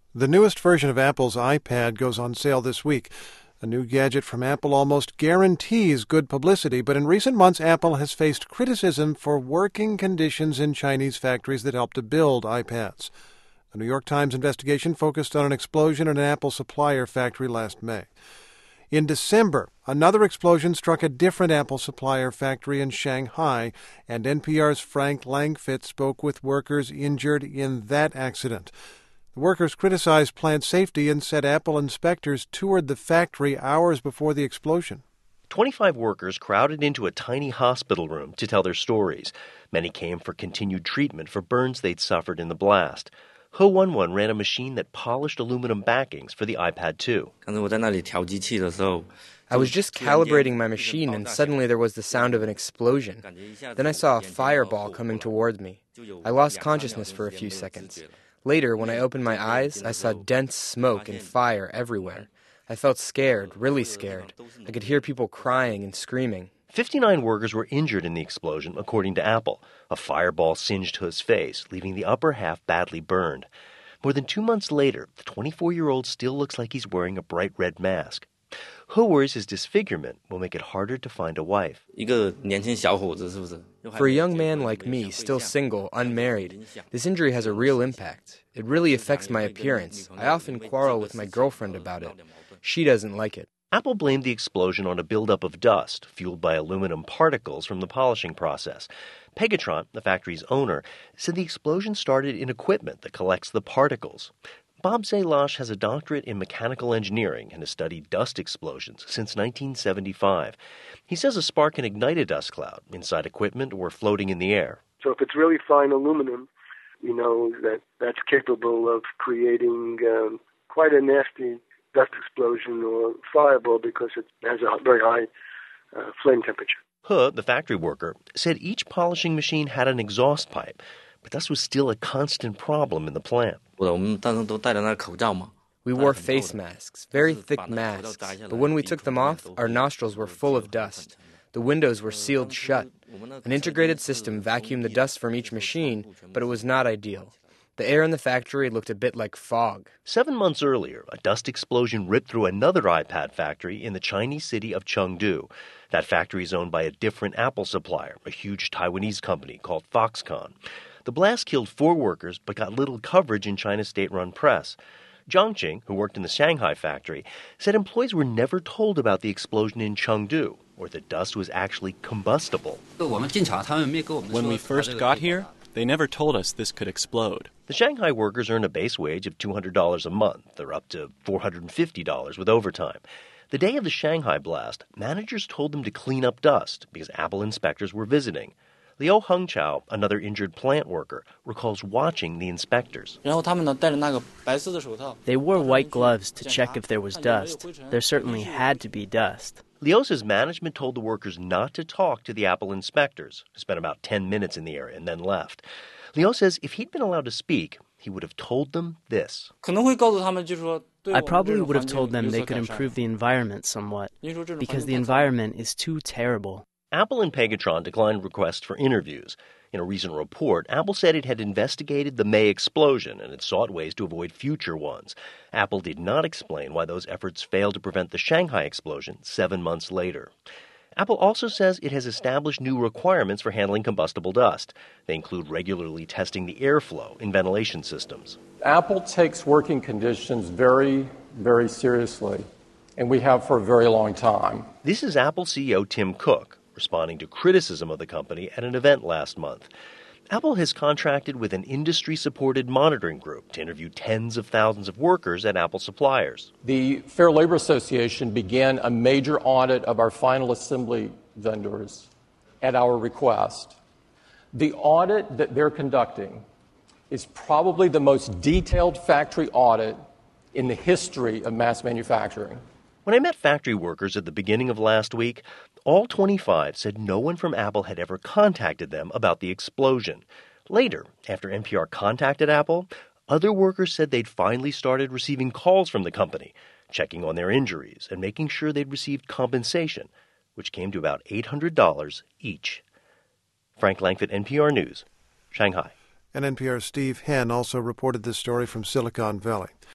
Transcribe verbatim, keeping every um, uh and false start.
The newest version of Apple's iPad goes on sale this week. A new gadget from Apple almost guarantees good publicity, but in recent months, Apple has faced criticism for working conditions in Chinese factories that help to build iPads. The New York Times investigation focused on an explosion in an Apple supplier factory last May. In December, another explosion struck a different Apple supplier factory in Shanghai, and N P R's Frank Langfitt spoke with workers injured in that accident. The workers criticized plant safety and said Apple inspectors toured the factory hours before the explosion. twenty-five workers crowded into a tiny hospital room to tell their stories. Many came for continued treatment for burns they'd suffered in the blast. He Wenwen ran a machine that polished aluminum backings for the iPad two. I was just calibrating my machine and suddenly there was the sound of an explosion. Then I saw a fireball coming towards me. I lost consciousness for a few seconds. Later, when I opened my eyes, I saw dense smoke and fire everywhere. I felt scared, really scared. I could hear people crying and screaming. fifty-nine workers were injured in the explosion, according to Apple. A fireball singed He's face, leaving the upper half badly burned. More than two months later, the twenty-four-year-old still looks like he's wearing a bright red mask. He worries his disfigurement will make it harder to find a wife. For a young man like me, still single, unmarried, this injury has a real impact. It really affects my appearance. I often quarrel with my girlfriend about it. She doesn't like it. Apple blamed the explosion on a buildup of dust fueled by aluminum particles from the polishing process. Pegatron, the factory's owner, said the explosion started in equipment that collects the particles. Bob Zalash has a doctorate in mechanical engineering and has studied dust explosions since nineteen seventy-five. He says a spark can ignite a dust cloud inside equipment or floating in the air. So if it's really fine aluminum, you know that that's capable of creating um, quite a nasty dust explosion or fireball because it has a very high uh, flame temperature. He, the factory worker, said each polishing machine had an exhaust pipe, but this was still a constant problem in the plant. We wore face masks, very thick masks, but when we took them off, our nostrils were full of dust. The windows were sealed shut. An integrated system vacuumed the dust from each machine, but it was not ideal. The air in the factory looked a bit like fog. Seven months earlier, a dust explosion ripped through another iPad factory in the Chinese city of Chengdu. That factory is owned by a different Apple supplier, a huge Taiwanese company called Foxconn. The blast killed four workers but got little coverage in China's state-run press. Zhang Qing, who worked in the Shanghai factory, said employees were never told about the explosion in Chengdu or that dust was actually combustible. When we first got here, they never told us this could explode. The Shanghai workers earn a base wage of two hundred dollars a month. They're up to four hundred fifty dollars with overtime. The day of the Shanghai blast, managers told them to clean up dust because Apple inspectors were visiting. Liu Hengqiao, another injured plant worker, recalls watching the inspectors. They wore white gloves to check if there was dust. There certainly had to be dust. Liu says management told the workers not to talk to the Apple inspectors, who spent about ten minutes in the area and then left. Liu says if he'd been allowed to speak, he would have told them this. I probably would have told them they could improve the environment somewhat, because the environment is too terrible. Apple and Pegatron declined requests for interviews. In a recent report, Apple said it had investigated the May explosion and had sought ways to avoid future ones. Apple did not explain why those efforts failed to prevent the Shanghai explosion seven months later. Apple also says it has established new requirements for handling combustible dust. They include regularly testing the airflow in ventilation systems. Apple takes working conditions very, very seriously, and we have for a very long time. This is Apple C E O Tim Cook, responding to criticism of the company at an event last month. Apple has contracted with an industry-supported monitoring group to interview tens of thousands of workers at Apple suppliers. The Fair Labor Association began a major audit of our final assembly vendors at our request. The audit that they're conducting is probably the most detailed factory audit in the history of mass manufacturing. When I met factory workers at the beginning of last week, all twenty-five said no one from Apple had ever contacted them about the explosion. Later, after N P R contacted Apple, other workers said they'd finally started receiving calls from the company, checking on their injuries and making sure they'd received compensation, which came to about eight hundred dollars each. Frank Langfitt, N P R News, Shanghai. And N P R's Steve Henn also reported this story from Silicon Valley.